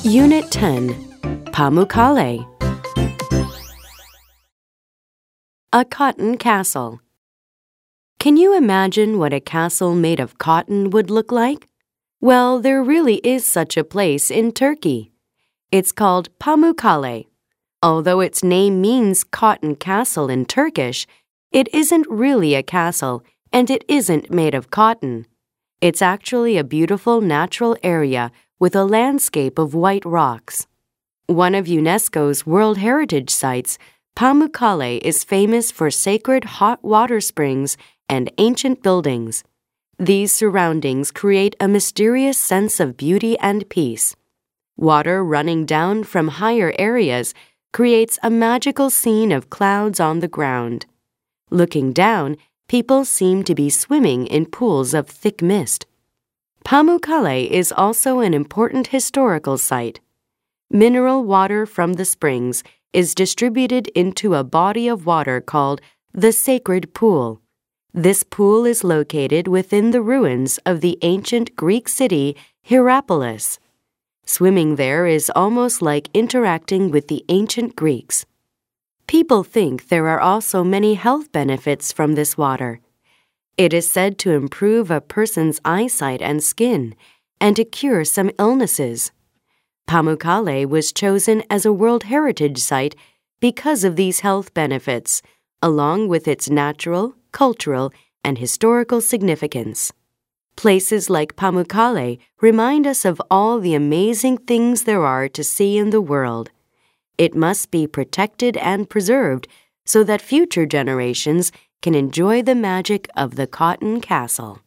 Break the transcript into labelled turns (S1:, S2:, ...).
S1: Unit 10, Pamukkale. A cotton castle. Can you imagine what a castle made of cotton would look like? Well, there really is such a place in Turkey. It's called Pamukkale. Although its name means cotton castle in Turkish, it isn't really a castle and it isn't made of cotton. It's actually a beautiful natural area with a landscape of white rocks. One of UNESCO's World Heritage Sites, Pamukkale is famous for sacred hot water springs and ancient buildings. These surroundings create a mysterious sense of beauty and peace. Water running down from higher areas creates a magical scene of clouds on the ground. Looking down, people seem to be swimming in pools of thick mist. Pamukkale is also an important historical site. Mineral water from the springs is distributed into a body of water called the Sacred Pool. This pool is located within the ruins of the ancient Greek city Hierapolis. Swimming there is almost like interacting with the ancient Greeks. People think there are also many health benefits from this water. It is said to improve a person's eyesight and skin and to cure some illnesses. Pamukkale was chosen as a World Heritage Site because of these health benefits, along with its natural, cultural, and historical significance. Places like Pamukkale remind us of all the amazing things there are to see in the world. It must be protected and preserved so that future generations can enjoy the magic of the Cotton Castle.